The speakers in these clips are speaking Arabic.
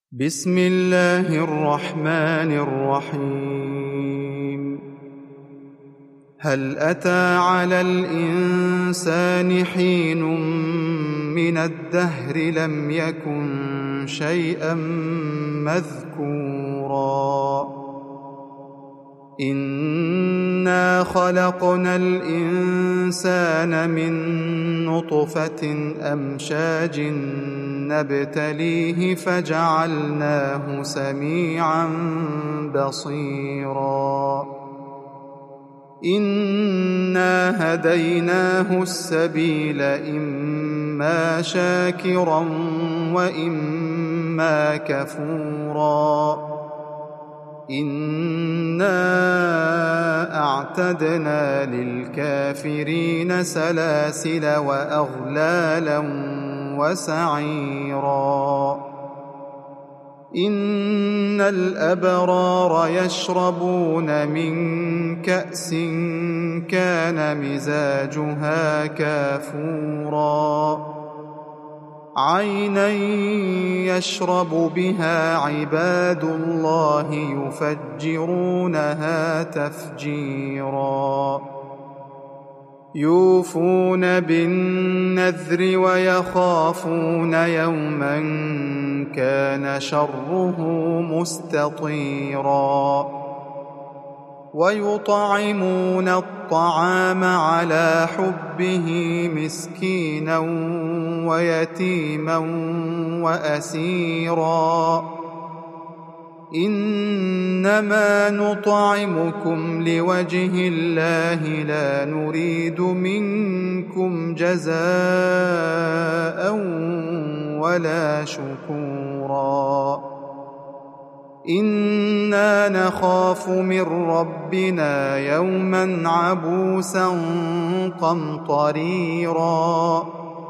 بسم الله الرحمن الرحيم هل أتى على الإنسان حين من الدهر لم يكن شيئا مذكورا إنا خلقنا الإنسان من نطفة أمشاج نبتليه فجعلناه سميعا بصيرا إنا هديناه السبيل إما شاكرا وإما كفورا إنا أعتدنا للكافرين سلاسل وأغلالا وسعيرا إن الأبرار يشربون من كأس كان مزاجها كافورا عينا يشرب بها عباد الله يفجرونها تفجيرا يوفون بالنذر ويخافون يوما كان شره مستطيرا ويطعمون الطعام على حبه مسكينا ويتيما وأسيرا إنما نطعمكم لوجه الله لا نريد منكم جزاء ولا شكورا إنا نخاف من ربنا يوما عبوسا قمطريرا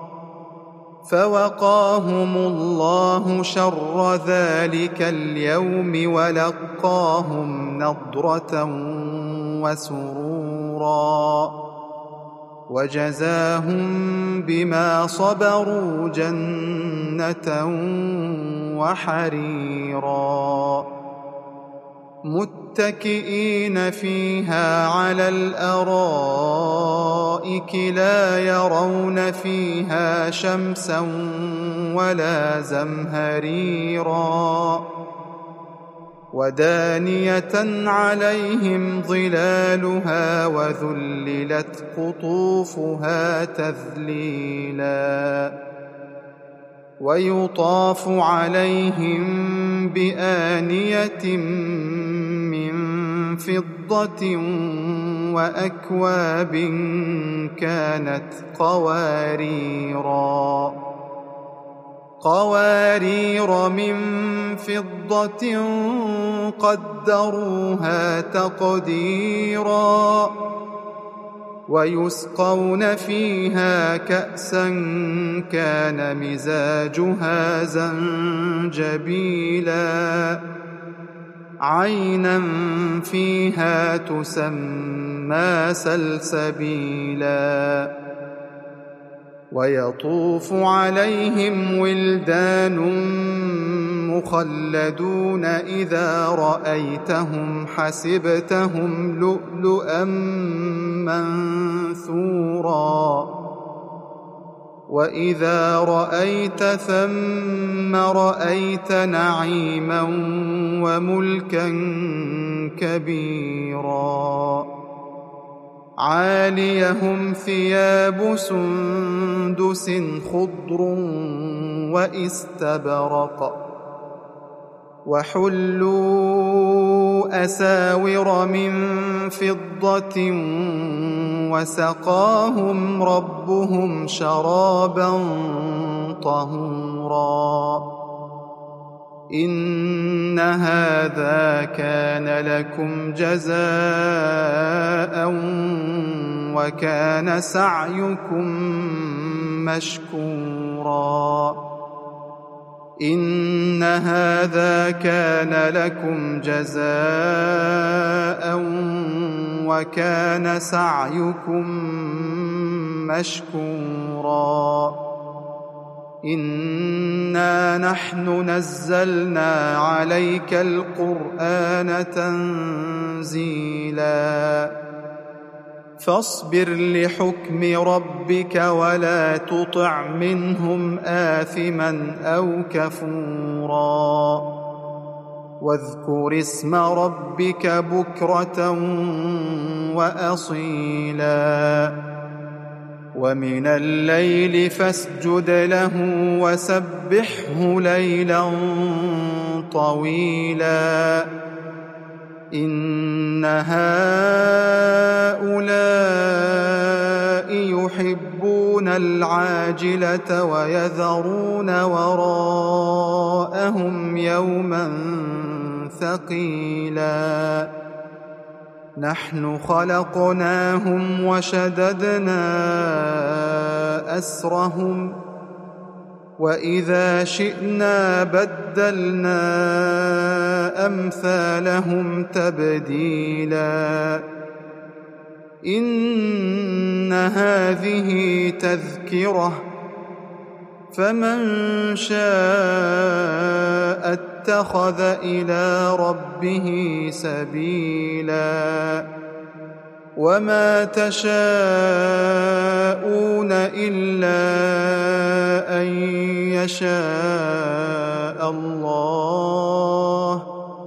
فوقاهم الله شر ذلك اليوم ولقاهم نضرة وسرورا وجزاهم بما صبروا جنة وحريرا متكئين فيها على الأرائك لا يرون فيها شمسا ولا زمهريرا ودانية عليهم ظلالها وذللت قطوفها تذليلا ويطاف عليهم بآنية من فضة وأكواب كانت قوارير من فضة قدروها تقديرا ويسقون فيها كأسا كان مزاجها زنجبيلا عينا فيها تسمى سلسبيلا ويطوف عليهم ولدان مخلدون إذا رأيتهم حسبتهم لؤلؤا منثورا وإذا رأيت ثم رأيت نعيما وملكا كبيرا عاليهم ثياب سندس خضر وإستبرق وحلوا أساور من فضة وسقاهم ربهم شرابا طهورا إن هذا كان لكم جزاء وكان سعيكم مشكورا إن هذا كان لكم جزاء وكان سعيكم مشكورا إنا نحن نزلنا عليك القرآن تنزيلا فاصبر لحكم ربك ولا تطع منهم آثما أو كفورا واذكر اسم ربك بكرة وأصيلا ومن الليل فاسجد له وسبحه ليلا طويلا إن هؤلاء يحبون العاجلة ويذرون وراءهم يوما ثقيلا نحن خلقناهم وشددنا أسرهم وإذا شئنا بدلنا أمثالهم تبديلا إن هذه تذكرة فمن شاء اتخذ إلى ربه سبيلا وما تشاءون إلا أن يشاء الله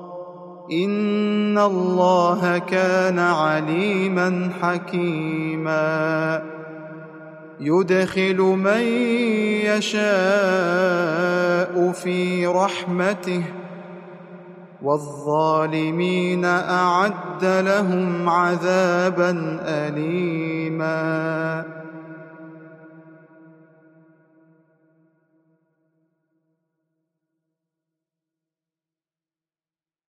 إن الله كان عليما حكيما يدخل من يشاء في رحمته والظالمين أعد لهم عذابا أليما